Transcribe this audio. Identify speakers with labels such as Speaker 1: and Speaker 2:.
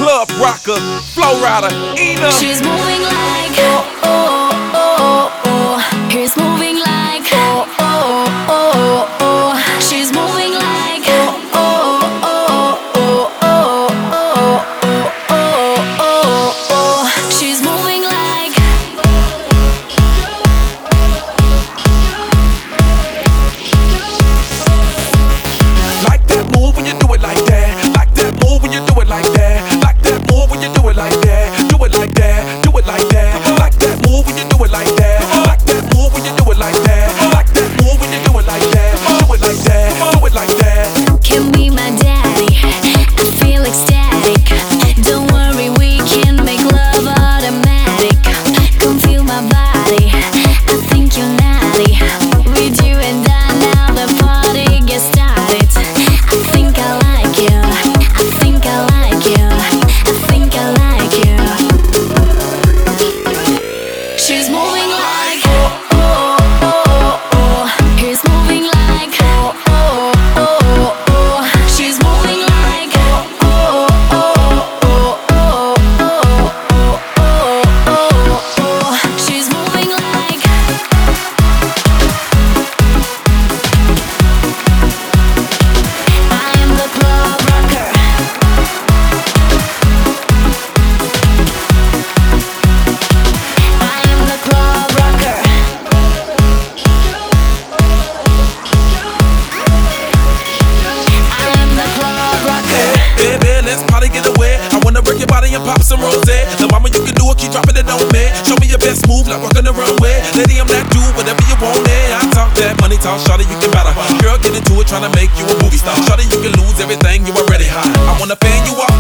Speaker 1: club rocker, flow rider, Ina.
Speaker 2: She's moving like oh oh oh oh. He's moving like oh oh oh oh. She's moving like oh oh oh oh oh oh oh oh oh. She's moving like.
Speaker 1: Like that move when you do it like that. Like that move when you do it like that. Like that move when you do it like that. Do it like that. Do it like that. Like that move when you do it like that. Like that move when you do it like that. Like that move when you do it like that. Do it like that. Do it like that.
Speaker 2: Can be my daddy. I feel ecstatic. Don't worry, we can make love automatic. Come feel my body. I think you're naughty. With you and I now the party gets started. I think I like you. I think I like you. I think I like you. She's moving like oh oh oh oh. He's moving like oh oh oh oh. She's moving like oh oh oh oh oh oh oh oh. She's moving like. I am the club rocker. I am the club rocker. I am the club rocker.
Speaker 1: Baby, let's party, get away. I wanna break your body and pop some rose. The mama, you can do it, keep dropping it on me. Show me your best move, like walking the runway. Lady, I'm that dude, whatever you want, I talk that money talk, shawty, you can battle. Girl, get into it, tryna make you a movie star. Shawty, you can lose everything, you already hot. I wanna fan you off